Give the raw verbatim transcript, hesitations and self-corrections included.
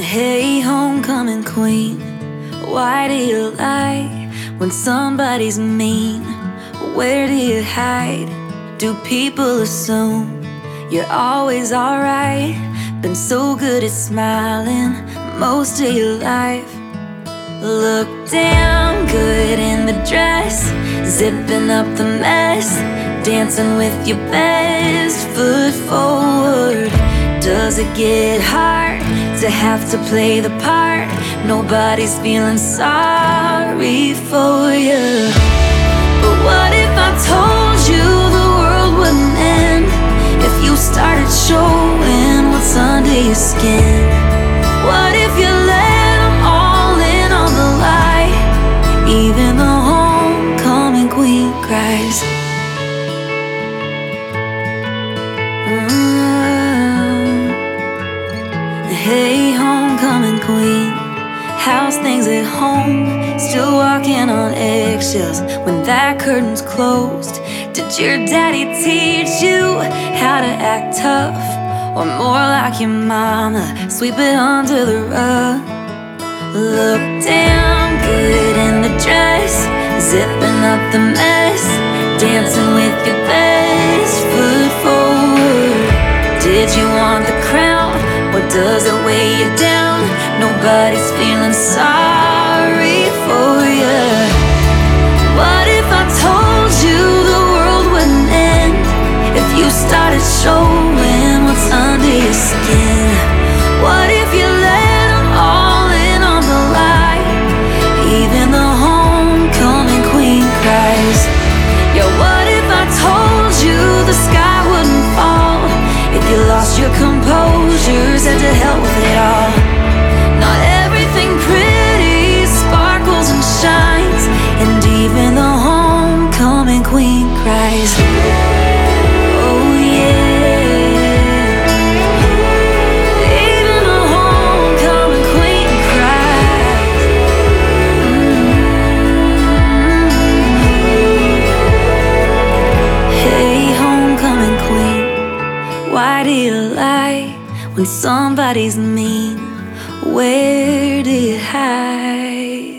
Hey, homecoming queen, why do you lie when somebody's mean? Where do you hide? Do people assume you're always alright? Been so good at smiling most of your life. Look damn good in the dress, zipping up the mess, dancing with your best foot forward. Does it get hard to have to play the part? Nobody's feeling sorry for you. But what if I told you the world wouldn't end if you started showing what's under your skin? What if you let them all in on the lie? Even the homecoming queen cries. Hey, homecoming queen, how's things at home? Still walking on eggshells when that curtain's closed? Did your daddy teach you how to act tough? Or more like your mama, sweep it under the rug? Look damn good in the dress, zipping up the mess, dancing with your best foot forward. Did you want the crown? Or does it weigh you down? Nobody's feeling sorry for you. What if I told you the world wouldn't end if you started showing what's under your skin? What if you let them all in on the lie? Even the homecoming queen cries. Yeah, what if I told you the sky wouldn't fall if you lost your composure, said to hell with it all? Not everything pretty sparkles and shines, and even the homecoming queen cries. Oh yeah, even the homecoming queen cries. Mm-hmm. Hey, homecoming queen, why do you lie when somebody's mean? Where do you hide?